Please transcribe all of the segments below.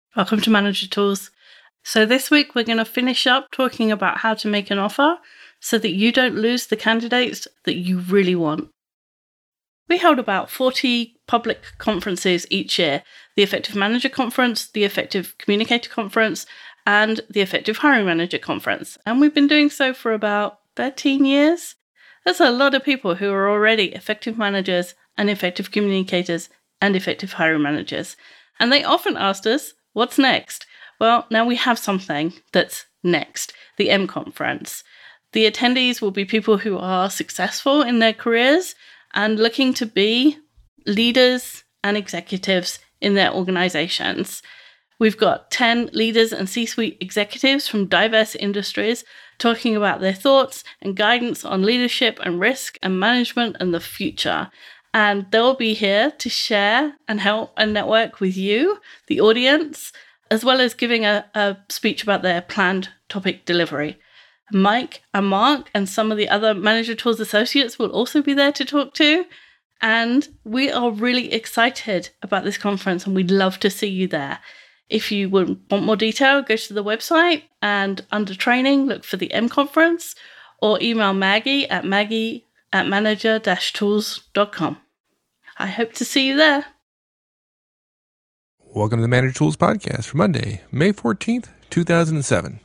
Welcome to Manager Tools. So this week we're going to finish up talking about how to make an offer so that you don't lose the candidates that you really want. We hold about 40 public conferences each year: the Effective Manager Conference, the Effective Communicator Conference, and the Effective Hiring Manager Conference. And we've been doing so for about 13 years. That's a lot of people who are already effective managers and effective communicators and effective hiring managers. And they often asked us, what's next? Well, now we have something that's next, the M Conference. The attendees will be people who are successful in their careers and looking to be leaders and executives in their organizations. We've got 10 leaders and C-suite executives from diverse industries talking about their thoughts and guidance on leadership and risk and management and the future. And they'll be here to share and help and network with you, the audience, as well as giving a speech about their planned topic delivery. Mike and Mark and some of the other Manager Tools associates will also be there to talk to. And we are really excited about this conference and we'd love to see you there. If you want more detail, go to the website and under training, look for the M Conference or email Maggie at manager-tools.com. I hope to see you there. Welcome to the Manager Tools Podcast for Monday, May 14th, 2007.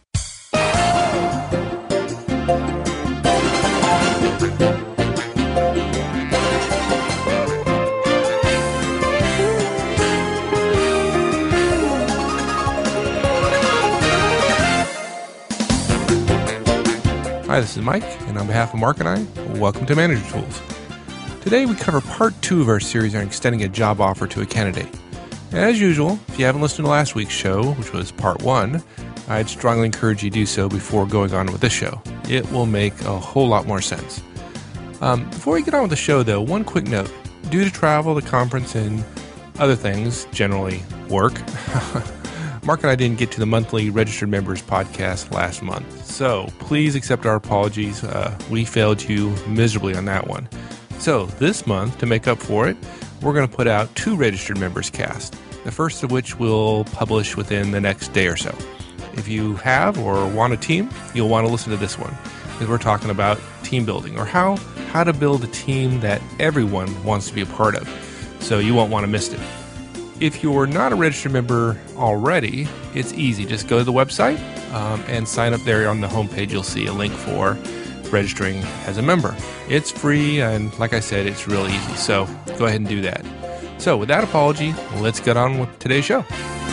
Hi, this is Mike, and on behalf of Mark and I, welcome to Manager Tools. Today we cover part 2 of our series on extending a job offer to a candidate. As usual, if you haven't listened to last week's show, which was part 1, I'd strongly encourage you to do so before going on with this show. It will make a whole lot more sense. Before we get on with the show, though, one quick note. Due to travel, the conference, and other things, generally work, Mark and I didn't get to the monthly Registered Members podcast last month. So please accept our apologies. We failed you miserably on that one. So this month, to make up for it, we're going to put out 2 Registered Members cast, the first of which we'll publish within the next day or so. If you have or want a team, you'll want to listen to this one, because we're talking about team building, or how to build a team that everyone wants to be a part of. So you won't want to miss it. If you're not a registered member already, it's easy. Just go to the website and sign up there on the homepage. You'll see a link for registering as a member. It's free, and like I said, it's real easy. So go ahead and do that. So with that apology, let's get on with today's show.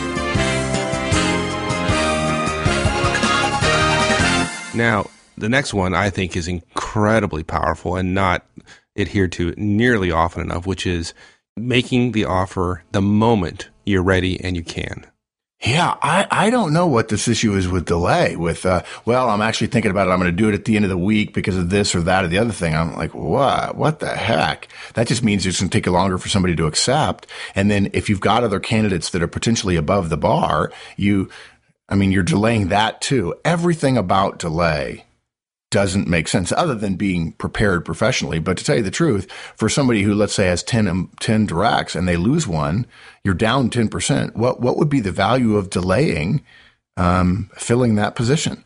Now, the next one I think is incredibly powerful and not adhered to nearly often enough, which is making the offer the moment you're ready and you can. Yeah, I don't know what this issue is with delay. With, I'm actually thinking about it. I'm going to do it at the end of the week because of this or that or the other thing. I'm like, what? What the heck? That just means it's going to take longer for somebody to accept. And then if you've got other candidates that are potentially above the bar, you're delaying that too. Everything about delay doesn't make sense other than being prepared professionally. But to tell you the truth, for somebody who, let's say, has 10 directs and they lose one, you're down 10%. What would be the value of delaying filling that position?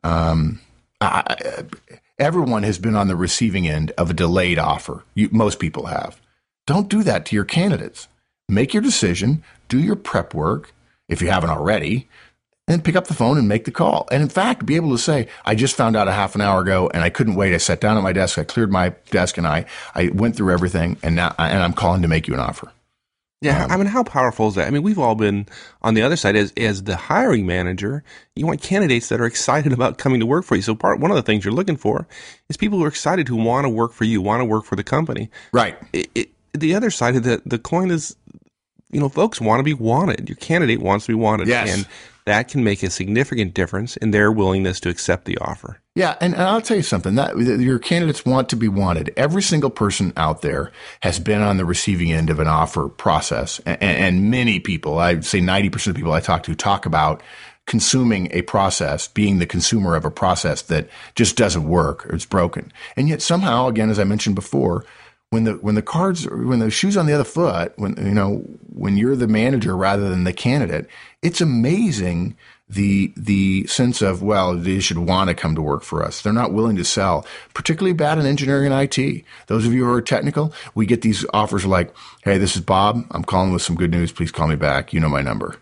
Everyone has been on the receiving end of a delayed offer. Most people have. Don't do that to your candidates. Make your decision, do your prep work, if you haven't already, and pick up the phone and make the call. And in fact, be able to say, I just found out a half an hour ago and I couldn't wait. I sat down at my desk, I cleared my desk, and I went through everything, and now I'm calling to make you an offer. Yeah, how powerful is that? We've all been on the other side as the hiring manager. You want candidates that are excited about coming to work for you. So one of the things you're looking for is people who are excited, who want to work for you, want to work for the company. Right. The other side of the coin is, folks want to be wanted. Your candidate wants to be wanted. Yes. And that can make a significant difference in their willingness to accept the offer. Yeah, and I'll tell you something, that your candidates want to be wanted. Every single person out there has been on the receiving end of an offer process. And many people, I'd say 90% of people I talk to, talk about consuming a process, being the consumer of a process that just doesn't work or it's broken. And yet somehow, again, as I mentioned before, when the shoe's on the other foot, when you're the manager rather than the candidate, it's amazing the sense of, well, they should want to come to work for us. They're not willing to sell, particularly bad in engineering and IT. Those of you who are technical, we get these offers like, hey, this is Bob. I'm calling with some good news. Please call me back. You know my number.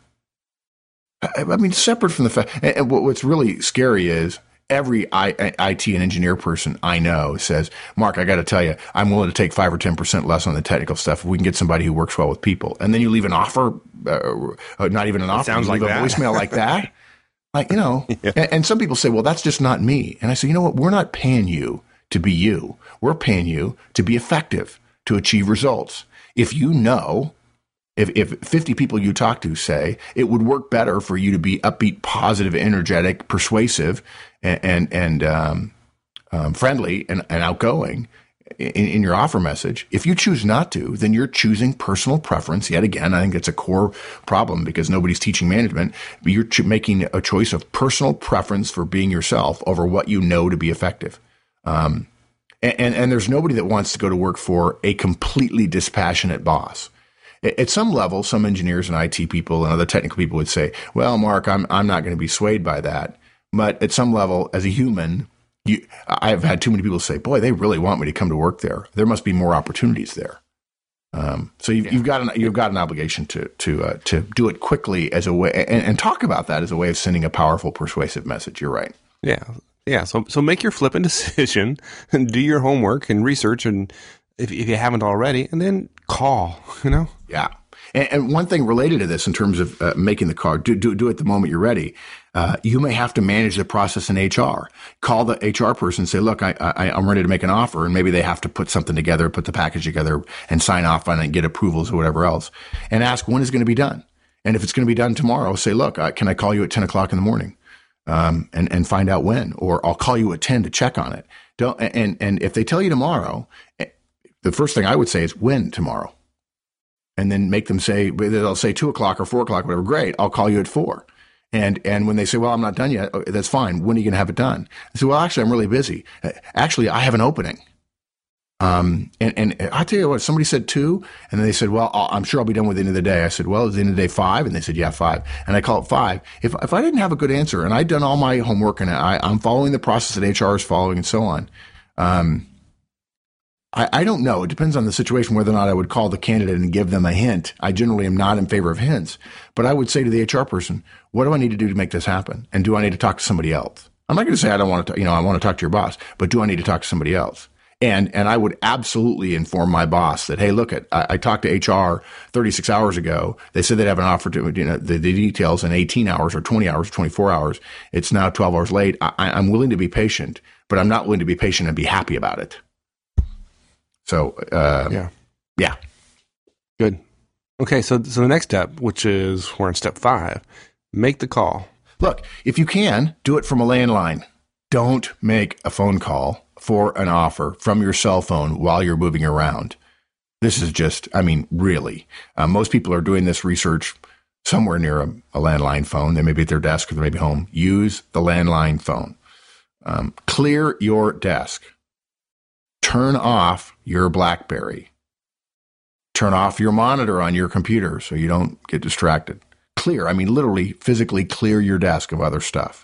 I mean, separate from the fact, and what's really scary is every IT and engineer person I know says, Mark, I got to tell you, I'm willing to take 5 or 10% less on the technical stuff if we can get somebody who works well with people. And then you leave an offer, not even an offer, sounds like a voicemail like that. Yeah. And some people say, well, that's just not me. And I say, you know what? We're not paying you to be you. We're paying you to be effective, to achieve results. If you know, if 50 people you talk to say it would work better for you to be upbeat, positive, energetic, persuasive, and friendly and outgoing in your offer message, if you choose not to, then you're choosing personal preference. Yet again, I think it's a core problem because nobody's teaching management. But you're making a choice of personal preference for being yourself over what you know to be effective. And there's nobody that wants to go to work for a completely dispassionate boss. At some level, some engineers and IT people and other technical people would say, well, Mark, I'm not going to be swayed by that. But at some level, as a human, I've had too many people say, boy, they really want me to come to work there. There must be more opportunities there. So you've got an obligation to do it quickly as a way and talk about that as a way of sending a powerful, persuasive message. You're right. Yeah. So make your flipping decision and do your homework and research, and if you haven't already, and then call. Yeah. And one thing related to this in terms of making the call, do it the moment you're ready. You may have to manage the process in HR. Call the HR person and say, look, I'm ready to make an offer. And maybe they have to put something together, put the package together and sign off on it and get approvals or whatever else. And ask when it's going to be done. And if it's going to be done tomorrow, say, look, can I call you at 10 o'clock in the morning? And find out when, or I'll call you at 10 to check on it. And if they tell you tomorrow, the first thing I would say is when tomorrow. And then make them say, they'll say 2 o'clock or 4 o'clock, whatever. Great. I'll call you at 4. And when they say, well, I'm not done yet, that's fine. When are you going to have it done? I say, well, actually, I'm really busy. Actually, I have an opening. And I'll tell you what, somebody said 2, and then they said, well, I'm sure I'll be done with the end of the day. I said, well, is the end of the day 5? And they said, yeah, 5. And I call it 5. If I didn't have a good answer and I'd done all my homework and I'm following the process that HR is following and so on, I don't know. It depends on the situation whether or not I would call the candidate and give them a hint. I generally am not in favor of hints, but I would say to the HR person, what do I need to do to make this happen? And do I need to talk to somebody else? I'm not going to say I don't want to, I want to talk to your boss, but do I need to talk to somebody else? And I would absolutely inform my boss that, hey, look, I talked to HR 36 hours ago. They said they'd have an offer to, the details in 18 hours or 20 hours, 24 hours. It's now 12 hours late. I'm willing to be patient, but I'm not willing to be patient and be happy about it. So, yeah. Good. Okay. So the next step, which is we're in step 5, make the call. Look, if you can, do it from a landline. Don't make a phone call for an offer from your cell phone while you're moving around. This is just, really. Most people are doing this research somewhere near a landline phone. They may be at their desk or they may be home. Use the landline phone. Clear your desk. Turn off your BlackBerry. Turn off your monitor on your computer so you don't get distracted. Clear, literally, physically clear your desk of other stuff.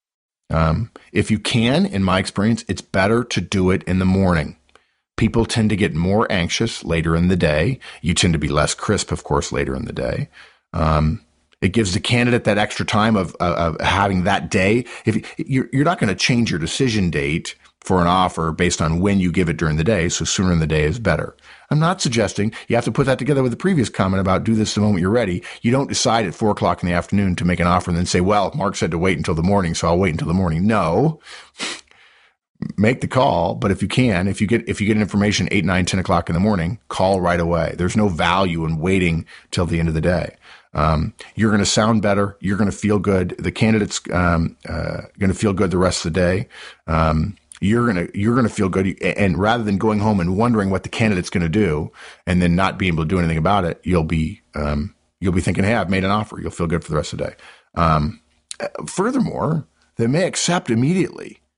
If you can, in my experience, it's better to do it in the morning. People tend to get more anxious later in the day. You tend to be less crisp, of course, later in the day. It gives the candidate that extra time of having that day. If you're not going to change your decision date for an offer based on when you give it during the day, so sooner in the day is better. I'm not suggesting you have to put that together with the previous comment about do this the moment you're ready. You don't decide at 4 o'clock in the afternoon to make an offer and then say, well, Mark said to wait until the morning, so I'll wait until the morning. No. Make the call, but if you can, if you get information 8, 9, 10 o'clock in the morning, call right away. There's no value in waiting till the end of the day. You're going to sound better. You're going to feel good. The candidate's going to feel good the rest of the day. You're going to feel good. And rather than going home and wondering what the candidate's going to do and then not being able to do anything about it, you'll be thinking, hey, I've made an offer. You'll feel good for the rest of the day. Furthermore, they may accept immediately.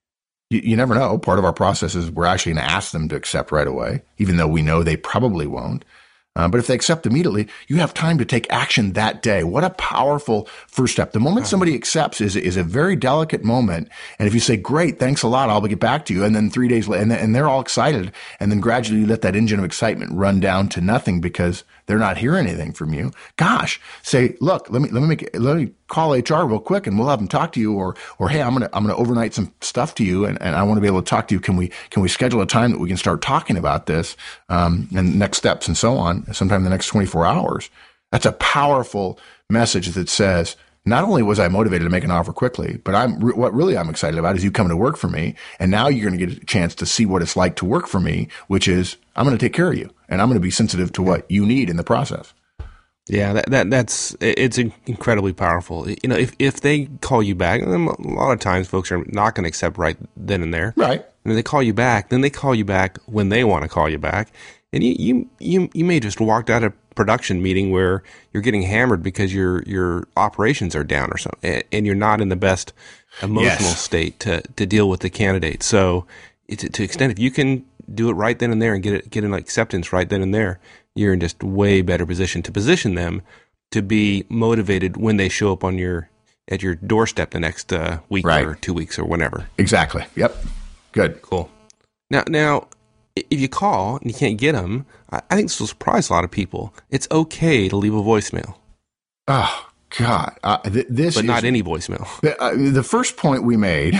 You never know. Part of our process is we're actually going to ask them to accept right away, even though we know they probably won't. But if they accept immediately, you have time to take action that day. What a powerful first step. The moment somebody accepts is a very delicate moment. And if you say, great, thanks a lot, I'll get back to you. And then 3 days later, and they're all excited. And then gradually you let that engine of excitement run down to nothing because they're not hearing anything from you. Gosh, say, look, let me call HR real quick and we'll have them talk to you, or hey, I'm gonna overnight some stuff to you and I want to be able to talk to you. Can we schedule a time that we can start talking about this and next steps and so on sometime in the next 24 hours? That's a powerful message that says, not only was I motivated to make an offer quickly, but what really I'm excited about is you coming to work for me. And now you're going to get a chance to see what it's like to work for me, which is I'm going to take care of you and I'm going to be sensitive to what you need in the process. Yeah, it's incredibly powerful. You know, if they call you back, and a lot of times folks are not going to accept right then and there. Right. And if they call you back, then they call you back when they want to call you back. And you may just walked out of a production meeting where you're getting hammered because your operations are down or something, and you're not in the best emotional state to deal with the candidate. So to extent, if you can do it right then and there and get an acceptance right then and there, you're in just way better position to position them to be motivated when they show up at your doorstep the next week or 2 weeks or whenever. Exactly. Yep. Good. Cool. Now, if you call and you can't get them, I think this will surprise a lot of people. It's okay to leave a voicemail. Oh, God. This but not any voicemail. The first point we made,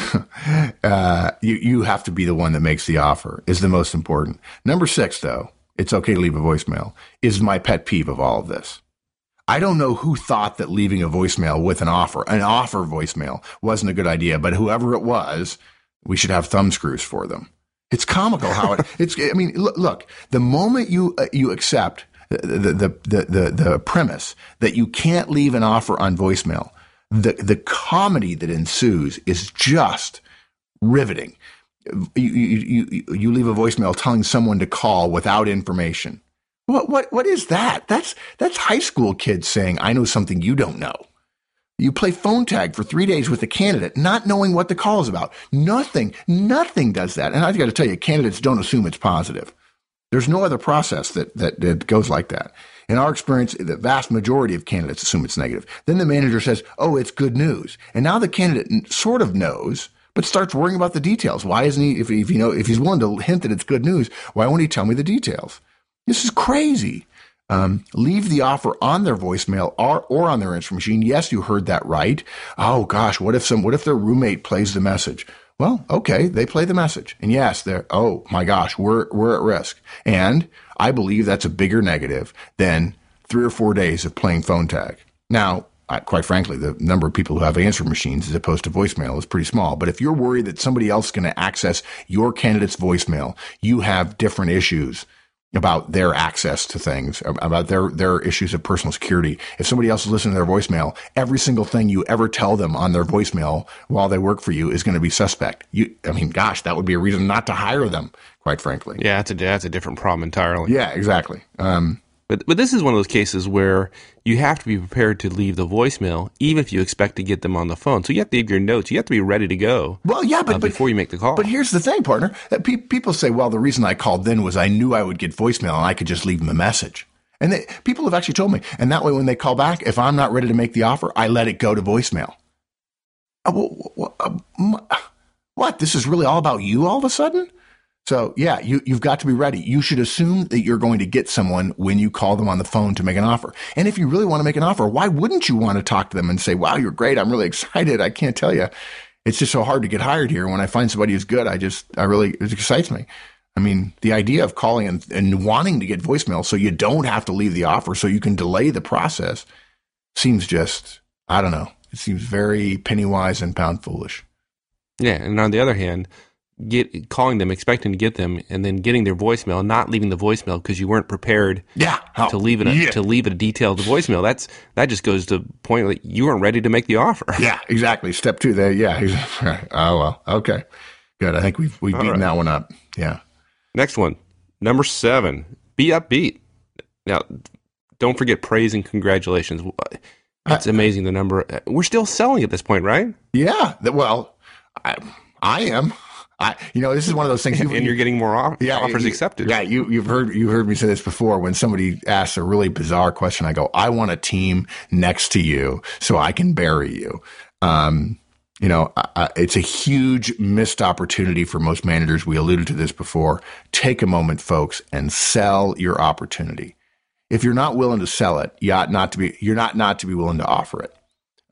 you have to be the one that makes the offer, is the most important. Number 6, though, it's okay to leave a voicemail, is my pet peeve of all of this. I don't know who thought that leaving a voicemail with an offer voicemail, wasn't a good idea, but whoever it was, we should have thumb screws for them. It's comical how I mean, look, the moment you accept the premise that you can't leave an offer on voicemail, the comedy that ensues is just riveting. You leave a voicemail telling someone to call without information. What is that? That's high school kids saying, I know something you don't know. You play phone tag for 3 days with a candidate, not knowing what the call is about. Nothing does that. And I've got to tell you, candidates don't assume it's positive. There's no other process that goes like that. In our experience, the vast majority of candidates assume it's negative. Then the manager says, oh, it's good news. And now the candidate sort of knows, but starts worrying about the details. Why isn't he, if he's willing to hint that it's good news, why won't he tell me the details? This is crazy. Leave the offer on their voicemail or on their answering machine. Yes, you heard that right. Oh gosh, what if their roommate plays the message? Well, okay, they play the message. And yes, oh my gosh, we're at risk. And I believe that's a bigger negative than 3 or 4 days of playing phone tag. Now, quite frankly, the number of people who have answering machines as opposed to voicemail is pretty small. But if you're worried that somebody else is going to access your candidate's voicemail, you have different issues about their access to things, about their issues of personal security. If somebody else is listening to their voicemail, every single thing you ever tell them on their voicemail while they work for you is going to be suspect. Gosh, that would be a reason not to hire them, quite frankly. Yeah, that's a different problem entirely. Yeah, exactly. But this is one of those cases where you have to be prepared to leave the voicemail, even if you expect to get them on the phone. So you have to leave your notes. You have to be ready to go. Well, yeah, but before you make the call. But here's the thing, partner. That people say, well, the reason I called then was I knew I would get voicemail and I could just leave them a message. And people have actually told me. And that way, when they call back, if I'm not ready to make the offer, I let it go to voicemail. What? This is really all about you all of a sudden? So yeah, you've got to be ready. You should assume that you're going to get someone when you call them on the phone to make an offer. And if you really want to make an offer, why wouldn't you want to talk to them and say, wow, you're great. I'm really excited. I can't tell you. It's just so hard to get hired here. When I find somebody who's good, it excites me. I mean, the idea of calling and wanting to get voicemail so you don't have to leave the offer so you can delay the process seems just, I don't know. It seems very penny wise and pound foolish. Yeah. And on the other hand, calling them, expecting to get them, and then getting their voicemail, not leaving the voicemail because you weren't prepared to leave it a detailed voicemail. That just goes to the point that you weren't ready to make the offer. Yeah, exactly. Step 2 there. Yeah. Oh, well. Okay. Good. I think we've beaten that one up. Yeah. Next one. Number 7. Be upbeat. Now, don't forget praise and congratulations. It's amazing the number. We're still selling at this point, right? Yeah. Well, I am. This is one of those things. And you're getting more offers accepted. Yeah, you've heard me say this before. When somebody asks a really bizarre question, I go, I want a team next to you so I can bury you. It's a huge missed opportunity for most managers. We alluded to this before. Take a moment, folks, and sell your opportunity. If you're not willing to sell it, you're not to be willing to offer it.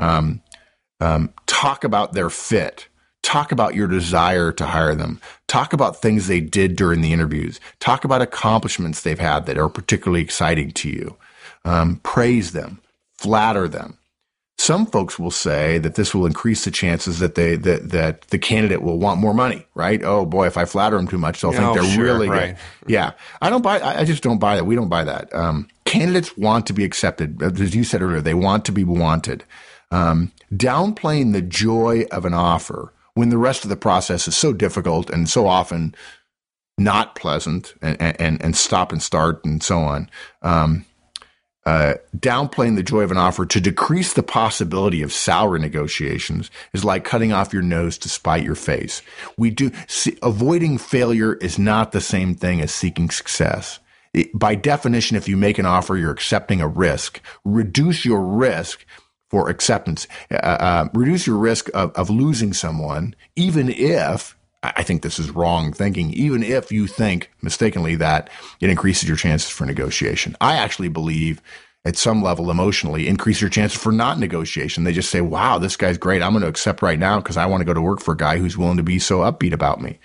Talk about their fit. Talk about your desire to hire them. Talk about things they did during the interviews. Talk about accomplishments they've had that are particularly exciting to you. Praise them. Flatter them. Some folks will say that this will increase the chances that that the candidate will want more money, right? Oh boy, if I flatter them too much, they'll think they're really good. Yeah. I just don't buy that. We don't buy that. Candidates want to be accepted. As you said earlier, they want to be wanted. Downplaying the joy of an offer when the rest of the process is so difficult and so often not pleasant and stop and start and so on. Downplaying the joy of an offer to decrease the possibility of salary negotiations is like cutting off your nose to spite your face. Avoiding failure is not the same thing as seeking success. By definition, if you make an offer, you're accepting a risk. Reduce your risk for acceptance. Reduce your risk of losing someone, even if, I think this is wrong thinking, even if you think mistakenly that it increases your chances for negotiation. I actually believe at some level emotionally increase your chances for not negotiation. They just say, wow, this guy's great. I'm going to accept right now because I want to go to work for a guy who's willing to be so upbeat about me.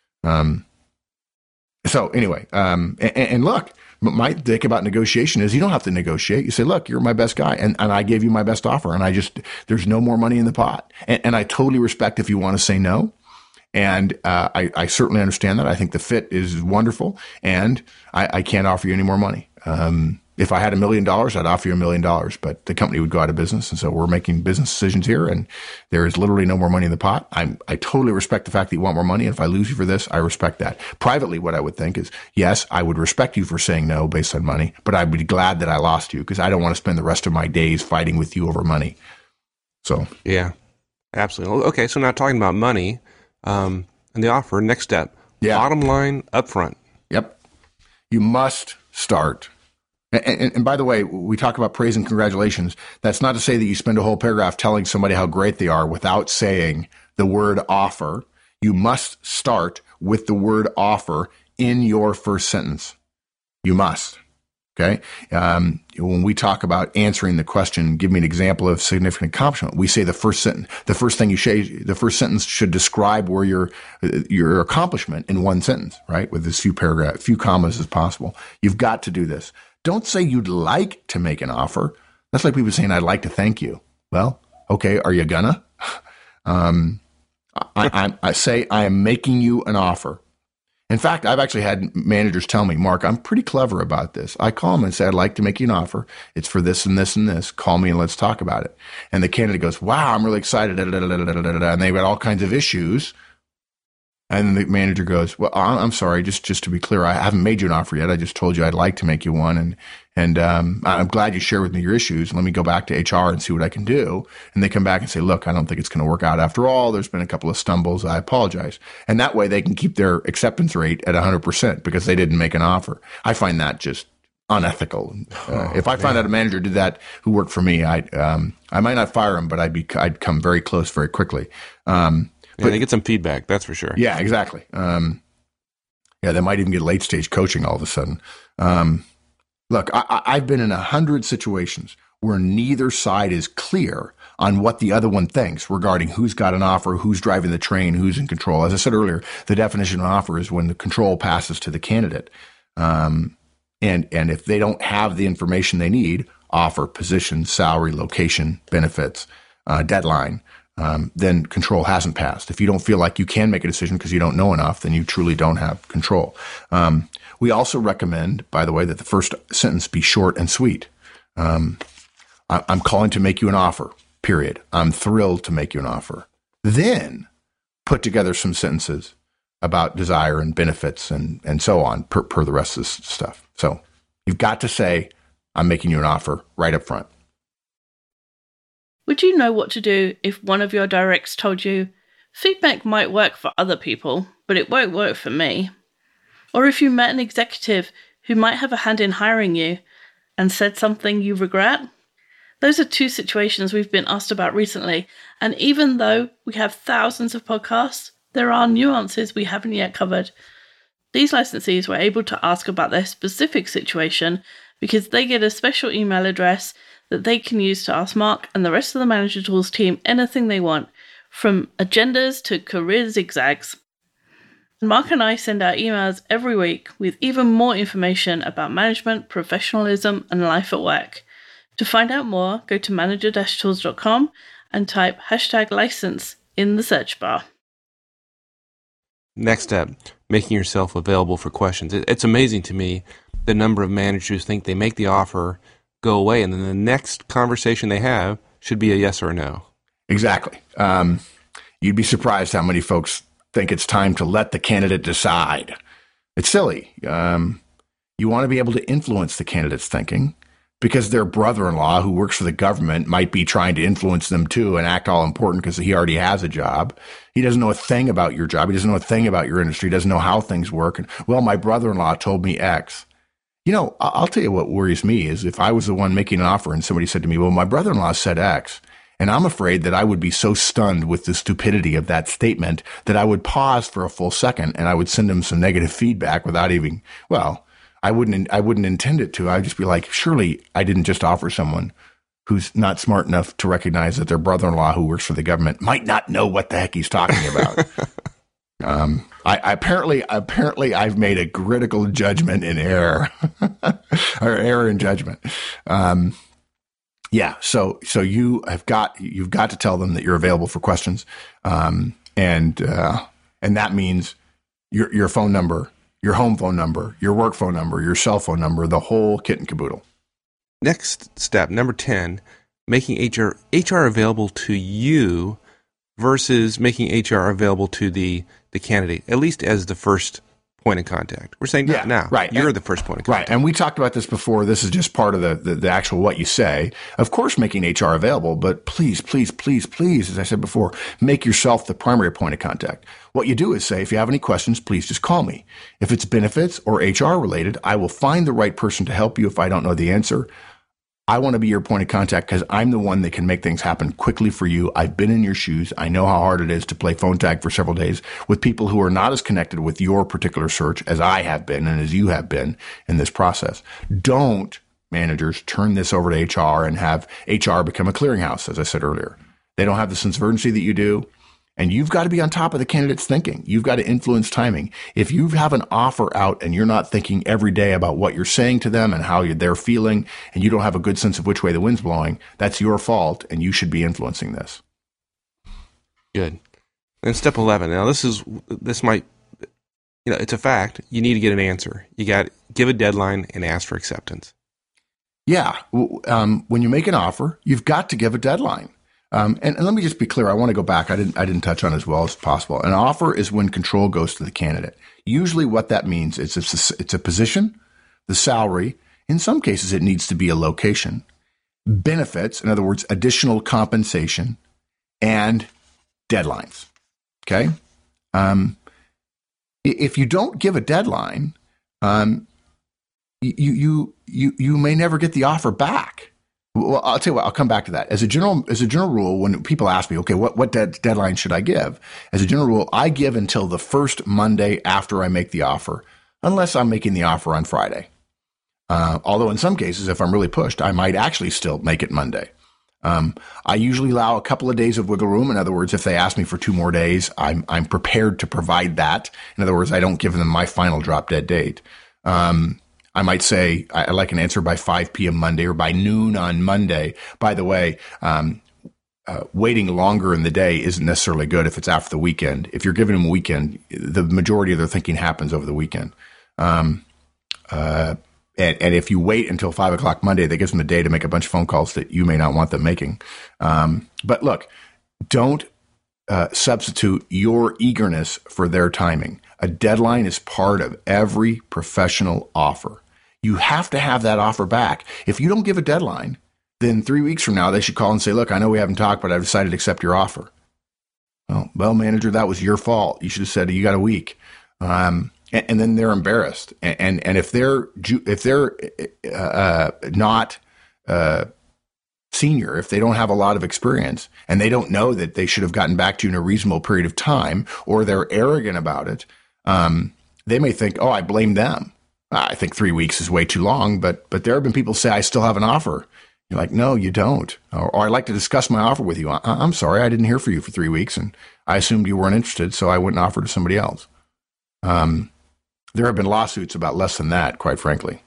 So anyway, and look, my think about negotiation is you don't have to negotiate. You say, look, you're my best guy. And I gave you my best offer. And there's no more money in the pot. And I totally respect if you want to say no. And I certainly understand that. I think the fit is wonderful, and I can't offer you any more money. If I had $1 million, I'd offer you $1 million, but the company would go out of business. And so we're making business decisions here, and there is literally no more money in the pot. I totally respect the fact that you want more money. And if I lose you for this, I respect that. Privately, what I would think is, yes, I would respect you for saying no based on money, but I'd be glad that I lost you because I don't want to spend the rest of my days fighting with you over money. So, yeah, absolutely. Okay. So now talking about money, and the offer, next step, bottom line upfront. Yep. You must start. And by the way, we talk about praise and congratulations. That's not to say that you spend a whole paragraph telling somebody how great they are without saying the word offer. You must start with the word offer in your first sentence. You must. Okay. When we talk about answering the question, give me an example of significant accomplishment. We say the first sentence should describe where your accomplishment in one sentence, right? With as few commas as possible. You've got to do this. Don't say you'd like to make an offer. That's like people saying, I'd like to thank you. Well, okay. Are you gonna? I say I am making you an offer. In fact, I've actually had managers tell me, Mark, I'm pretty clever about this. I call them and say, I'd like to make you an offer. It's for this and this and this. Call me and let's talk about it. And the candidate goes, wow, I'm really excited. And they've got all kinds of issues. And the manager goes, well, I'm sorry, just to be clear, I haven't made you an offer yet. I just told you I'd like to make you one. And I'm glad you share with me your issues. Let me go back to HR and see what I can do. And they come back and say, look, I don't think it's going to work out after all. There's been a couple of stumbles. I apologize. And that way they can keep their acceptance rate at 100% because they didn't make an offer. I find that just unethical. If I found out a manager did that who worked for me, I might not fire him, but I'd come very close very quickly. But they get some feedback, that's for sure. Yeah, exactly. They might even get late stage coaching all of a sudden. Look, I've been in 100 situations where neither side is clear on what the other one thinks regarding who's got an offer, who's driving the train, who's in control. As I said earlier, the definition of an offer is when the control passes to the candidate. And if they don't have the information they need, offer, position, salary, location, benefits, deadline, then control hasn't passed. If you don't feel like you can make a decision because you don't know enough, then you truly don't have control. We also recommend, by the way, that the first sentence be short and sweet. I'm calling to make you an offer, period. I'm thrilled to make you an offer. Then put together some sentences about desire and benefits and so on per the rest of this stuff. So you've got to say, I'm making you an offer right up front. Would you know what to do if one of your directs told you, Feedback might work for other people, but it won't work for me. Or if you met an executive who might have a hand in hiring you and said something you regret. Those are two situations we've been asked about recently, and even though we have thousands of podcasts, there are nuances we haven't yet covered. These licensees were able to ask about their specific situation because they get a special email address that they can use to ask Mark and the rest of the Manager Tools team anything they want, from agendas to career zigzags. Mark and I send out emails every week with even more information about management, professionalism, and life at work. To find out more, go to manager-tools.com and type #license in the search bar. Next step, making yourself available for questions. It's amazing to me the number of managers think they make the offer, go away, and then the next conversation they have should be a yes or a no. Exactly. You'd be surprised how many folks think it's time to let the candidate decide. It's silly. You want to be able to influence the candidate's thinking because their brother-in-law who works for the government might be trying to influence them too and act all important because he already has a job. He doesn't know a thing about your job. He doesn't know a thing about your industry. He doesn't know how things work. And, well, my brother-in-law told me X. You know, I'll tell you what worries me is if I was the one making an offer and somebody said to me, well, my brother-in-law said X. And I'm afraid that I would be so stunned with the stupidity of that statement that I would pause for a full second and I would send him some negative feedback without even, well, I wouldn't intend it to. I'd just be like, surely I didn't just offer someone who's not smart enough to recognize that their brother-in-law who works for the government might not know what the heck he's talking about. Apparently I've made a critical judgment in error or error in judgment. Yeah. So you've got to tell them that you're available for questions. And that means your phone number, your home phone number, your work phone number, your cell phone number, the whole kit and caboodle. Next step, number 10, making HR available to you versus making HR available to the candidate, at least as the first point of contact. We're saying now, right. You're the first point of contact. Right. And we talked about this before. This is just part of the actual what you say. Of course, making HR available, but please, as I said before, make yourself the primary point of contact. What you do is say, if you have any questions, please just call me. If it's benefits or HR related, I will find the right person to help you if I don't know the answer. I want to be your point of contact because I'm the one that can make things happen quickly for you. I've been in your shoes. I know how hard it is to play phone tag for several days with people who are not as connected with your particular search as I have been and as you have been in this process. Don't, managers, turn this over to HR and have HR become a clearinghouse, as I said earlier. They don't have the sense of urgency that you do. And you've got to be on top of the candidate's thinking. You've got to influence timing. If you have an offer out and you're not thinking every day about what you're saying to them and how they're feeling, and you don't have a good sense of which way the wind's blowing, that's your fault, and you should be influencing this. Good. And step 11. Now, this might, it's a fact. You need to get an answer. You got to give a deadline and ask for acceptance. Yeah. When you make an offer, you've got to give a deadline. And let me just be clear. I want to go back. I didn't touch on it as well as possible. An offer is when control goes to the candidate. Usually what that means is it's a position, the salary. In some cases, it needs to be a location, benefits, in other words, additional compensation, and deadlines. Okay. If you don't give a deadline, you may never get the offer back. Well, I'll tell you what, I'll come back to that. As a general rule, when people ask me, okay, what deadline should I give? As a general rule, I give until the first Monday after I make the offer, unless I'm making the offer on Friday. Although in some cases, if I'm really pushed, I might actually still make it Monday. I usually allow a couple of days of wiggle room. In other words, if they ask me for 2 more days, I'm prepared to provide that. In other words, I don't give them my final drop dead date. I might say I like an answer by 5 p.m. Monday or by noon on Monday. By the way, waiting longer in the day isn't necessarily good if it's after the weekend. If you're giving them a weekend, the majority of their thinking happens over the weekend. And if you wait until 5 o'clock Monday, that gives them a day to make a bunch of phone calls that you may not want them making. But look, don't substitute your eagerness for their timing. A deadline is part of every professional offer. You have to have that offer back. If you don't give a deadline, then 3 weeks from now, they should call and say, look, I know we haven't talked, but I've decided to accept your offer. Well, manager, that was your fault. You should have said you got a week. And then they're embarrassed. And if they're not senior, if they don't have a lot of experience and they don't know that they should have gotten back to you in a reasonable period of time, or they're arrogant about it, they may think, oh, I blame them. I think 3 weeks is way too long, but there have been people say, I still have an offer. You're like, no, you don't. Or I'd like to discuss my offer with you. I'm sorry, I didn't hear from you for 3 weeks, and I assumed you weren't interested, so I wouldn't offer to somebody else. There have been lawsuits about less than that, quite frankly.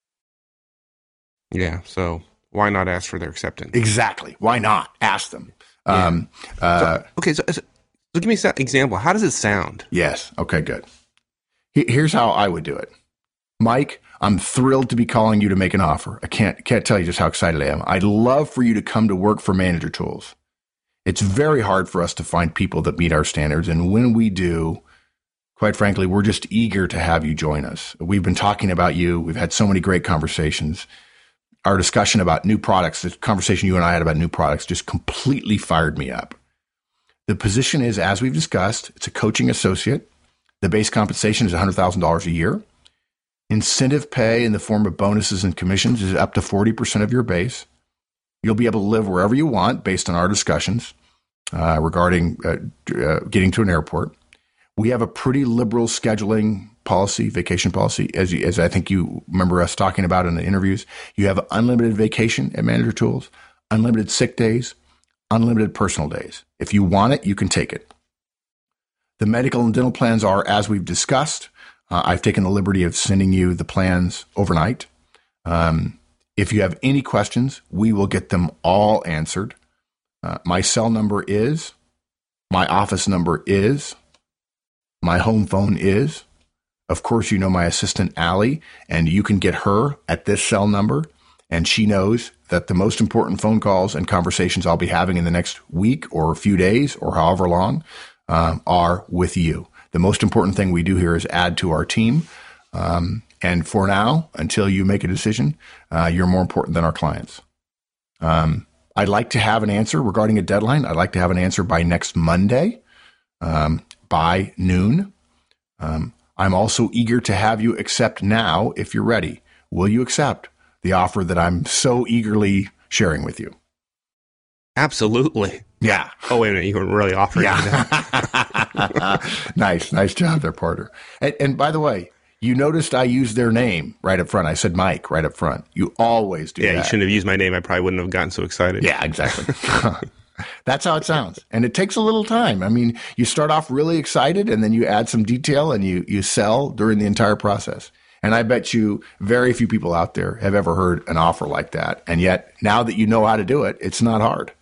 Yeah, so why not ask for their acceptance? Exactly. Why not? Ask them. Yeah. So give me an example. How does it sound? Yes. Okay, good. Here's how I would do it. Mike, I'm thrilled to be calling you to make an offer. I can't tell you just how excited I am. I'd love for you to come to work for Manager Tools. It's very hard for us to find people that meet our standards. And when we do, quite frankly, we're just eager to have you join us. We've been talking about you. We've had so many great conversations. Our discussion about new products, the conversation you and I had about new products, just completely fired me up. The position is, as we've discussed, it's a coaching associate. The base compensation is $100,000 a year. Incentive pay in the form of bonuses and commissions is up to 40% of your base. You'll be able to live wherever you want based on our discussions regarding getting to an airport. We have a pretty liberal scheduling policy, vacation policy, as I think you remember us talking about in the interviews. You have unlimited vacation at Manager Tools, unlimited sick days, unlimited personal days. If you want it, you can take it. The medical and dental plans are, as we've discussed. I've taken the liberty of sending you the plans overnight. If you have any questions, we will get them all answered. My cell number is, my office number is, my home phone is. Of course, you know my assistant, Allie, and you can get her at this cell number. And she knows that the most important phone calls and conversations I'll be having in the next week or a few days or however long are with you. The most important thing we do here is add to our team. And for now, until you make a decision, you're more important than our clients. I'd like to have an answer regarding a deadline. I'd like to have an answer by next Monday, by noon. I'm also eager to have you accept now if you're ready. Will you accept the offer that I'm so eagerly sharing with you? Absolutely. Yeah. Oh, wait a minute. You were really offering me that. Nice job there, partner. And by the way, you noticed I used their name right up front. I said Mike right up front. You always do that. Yeah, you shouldn't have used my name. I probably wouldn't have gotten so excited. Yeah, exactly. That's how it sounds. And it takes a little time. I mean, you start off really excited and then you add some detail and you sell during the entire process. And I bet you very few people out there have ever heard an offer like that. And yet now that you know how to do it, it's not hard.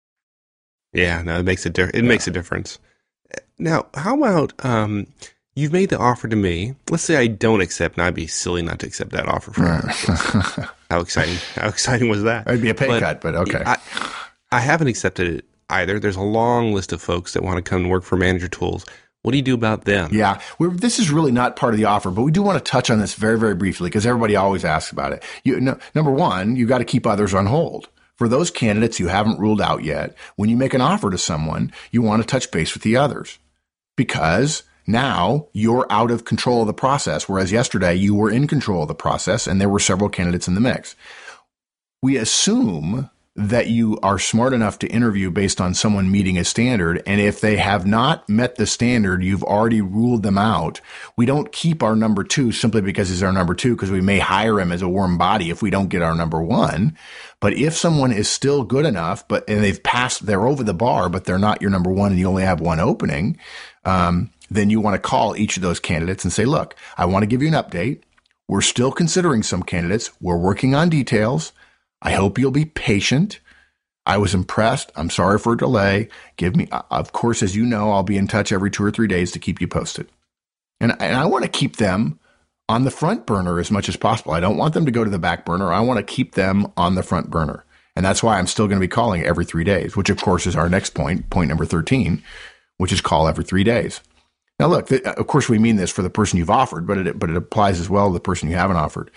Yeah, no, it makes it makes a difference. Now, how about you've made the offer to me. Let's say I don't accept, and I'd be silly not to accept that offer. How exciting was that? It'd be a pay cut, but okay. I haven't accepted it either. There's a long list of folks that want to come and work for Manager Tools. What do you do about them? Yeah, this is really not part of the offer, but we do want to touch on this very, very briefly because everybody always asks about it. Number one, you got to keep others on hold. For those candidates you haven't ruled out yet, when you make an offer to someone, you want to touch base with the others because now you're out of control of the process, whereas yesterday you were in control of the process and there were several candidates in the mix. We assume that you are smart enough to interview based on someone meeting a standard. And if they have not met the standard, you've already ruled them out. We don't keep our number two simply because he's our number two, because we may hire him as a warm body if we don't get our number one. But if someone is still good enough, and they're over the bar, but they're not your number one and you only have one opening, then you want to call each of those candidates and say, look, I want to give you an update. We're still considering some candidates. We're working on details. I hope you'll be patient. I was impressed. I'm sorry for a delay. Of course, as you know, I'll be in touch every 2 or 3 days to keep you posted. And I want to keep them on the front burner as much as possible. I don't want them to go to the back burner. I want to keep them on the front burner. And that's why I'm still going to be calling every 3 days, which of course is our next point number 13, which is call every 3 days. Now, look, of course, we mean this for the person you've offered, but it applies as well to the person you haven't offered.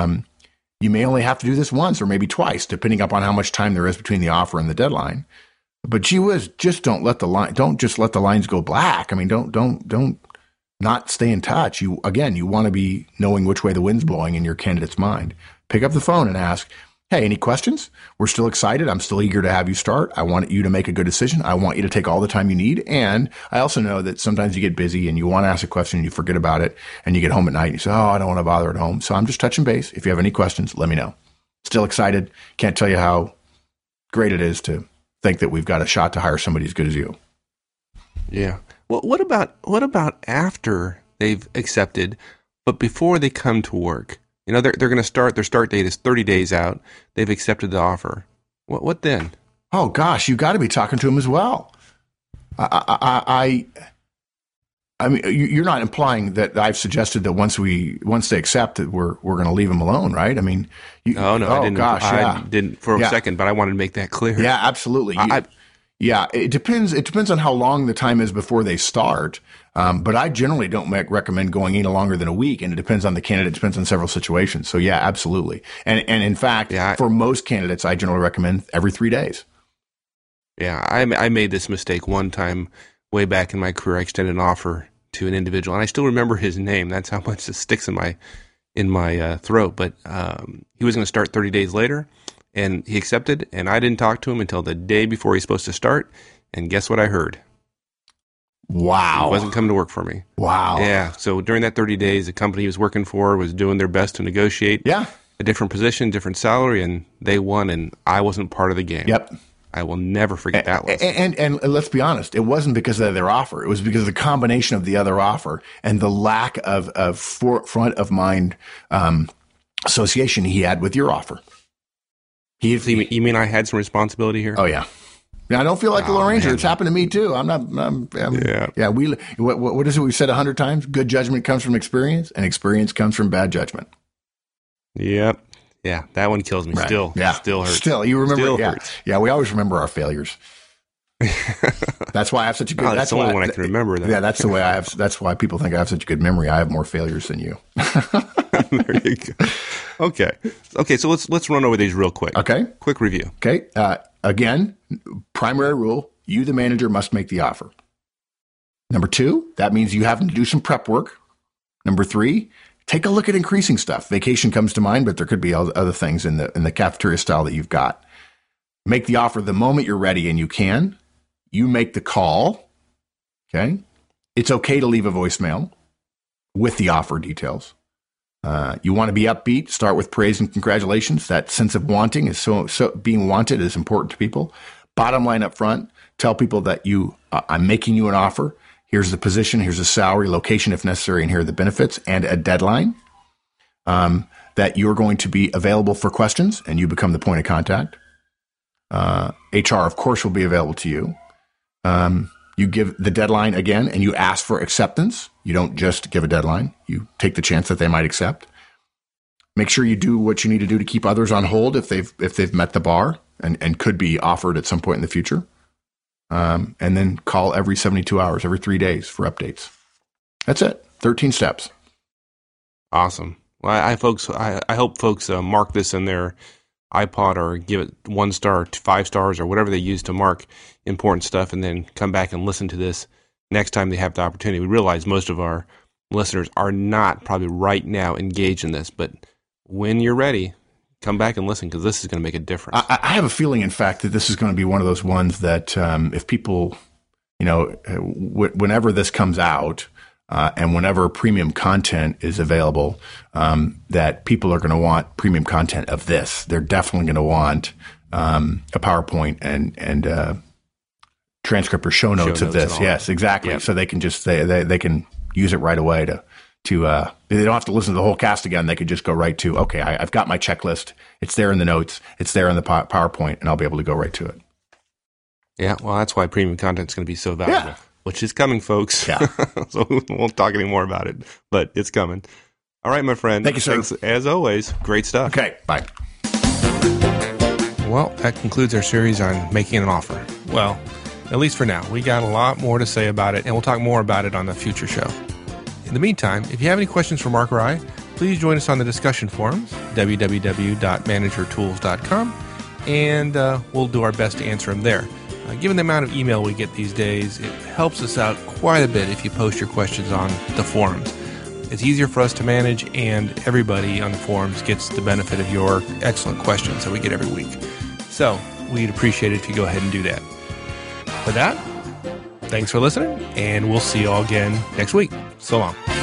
You may only have to do this once or maybe twice, depending upon how much time there is between the offer and the deadline. But gee whiz, just don't just let the lines go black. I mean, don't not stay in touch. You want to be knowing which way the wind's blowing in your candidate's mind. Pick up the phone and ask, hey, any questions? We're still excited. I'm still eager to have you start. I want you to make a good decision. I want you to take all the time you need. And I also know that sometimes you get busy and you want to ask a question and you forget about it and you get home at night and you say, oh, I don't want to bother at home. So I'm just touching base. If you have any questions, let me know. Still excited. Can't tell you how great it is to think that we've got a shot to hire somebody as good as you. Yeah. Well, what about after they've accepted, but before they come to work? You know, they're going to start. Their start date is 30 days out. They've accepted the offer. What then? Oh gosh, you got to be talking to them as well. I mean, you're not implying that I've suggested that once they accept that we're going to leave them alone, right? I mean, no, I didn't. Gosh, I didn't for a second, but I wanted to make that clear. Yeah, absolutely. It depends. It depends on how long the time is before they start. But I generally don't recommend going any longer than a week, and it depends on the candidate. It depends on several situations. So yeah, absolutely. And in fact, for most candidates, I generally recommend every 3 days. Yeah, I made this mistake one time way back in my career. I extended an offer to an individual, and I still remember his name. That's how much it sticks in my throat. But he was going to start 30 days later, and he accepted, and I didn't talk to him until the day before he's supposed to start. And guess what I heard? Wow. He wasn't coming to work for me. Wow. Yeah. So during that 30 days, the company he was working for was doing their best to negotiate a different position, different salary, and they won, and I wasn't part of the game. Yep. I will never forget that lesson. And let's be honest, it wasn't because of their offer. It was because of the combination of the other offer and the lack of front of mind association he had with your offer. You mean I had some responsibility here? Oh, yeah. Now, I don't feel like a Lone Ranger. It's happened to me, too. Yeah. What is it we've said 100 times? Good judgment comes from experience, and experience comes from bad judgment. Yep. Yeah, that one kills me. Right. Still hurts. Still, you remember? Still hurts. Yeah, we always remember our failures. That's why I have such a good. That's the only one I can remember. Yeah, that's the way I have. That's why people think I have such a good memory. I have more failures than you. There you go. Okay. So let's run over these real quick. Okay. Quick review. Okay. Again, primary rule: you, the manager, must make the offer. Number 2, that means you have to do some prep work. Number 3. Take a look at increasing stuff. Vacation comes to mind, but there could be other things in the cafeteria style that you've got. Make the offer the moment you're ready and you can. You make the call. Okay. It's okay to leave a voicemail with the offer details. You want to be upbeat. Start with praise and congratulations. That sense of wanting is so being wanted is important to people. Bottom line up front, tell people that I'm making you an offer. Here's the position, here's the salary, location if necessary, and here are the benefits, and a deadline that you're going to be available for questions, and you become the point of contact. HR, of course, will be available to you. You give the deadline again, and you ask for acceptance. You don't just give a deadline. You take the chance that they might accept. Make sure you do what you need to do to keep others on hold if they've met the bar and could be offered at some point in the future. And then call every 72 hours, every 3 days for updates. That's it. 13 steps. Awesome. Well, I hope folks mark this in their iPod or give it 1 star, 5 stars, or whatever they use to mark important stuff, and then come back and listen to this next time they have the opportunity. We realize most of our listeners are not probably right now engaged in this, but when you're ready, come back and listen, because this is going to make a difference. I have a feeling, in fact, that this is going to be one of those ones that if people, whenever this comes out and whenever premium content is available, that people are going to want premium content of this. They're definitely going to want a PowerPoint and transcript or show notes of this. Yes, exactly. Yep. So they can just they can use it right away to they don't have to listen to the whole cast again. They could just go right to, okay, I've got my checklist. It's there in the notes. It's there in the PowerPoint, and I'll be able to go right to it. Yeah, well, that's why premium content is going to be so valuable, which is coming, folks. Yeah. So we won't talk any more about it, but it's coming. All right, my friend. Thank you, sir. Thanks, as always. Great stuff. Okay, bye. Well, that concludes our series on making an offer. Well, at least for now. We got a lot more to say about it, and we'll talk more about it on the future show. In the meantime, if you have any questions for Mark or I, please join us on the discussion forums, www.managertools.com, and we'll do our best to answer them there. Given the amount of email we get these days, it helps us out quite a bit if you post your questions on the forums. It's easier for us to manage, and everybody on the forums gets the benefit of your excellent questions that we get every week. So we'd appreciate it if you go ahead and do that. With that, thanks for listening, and we'll see you all again next week. So long.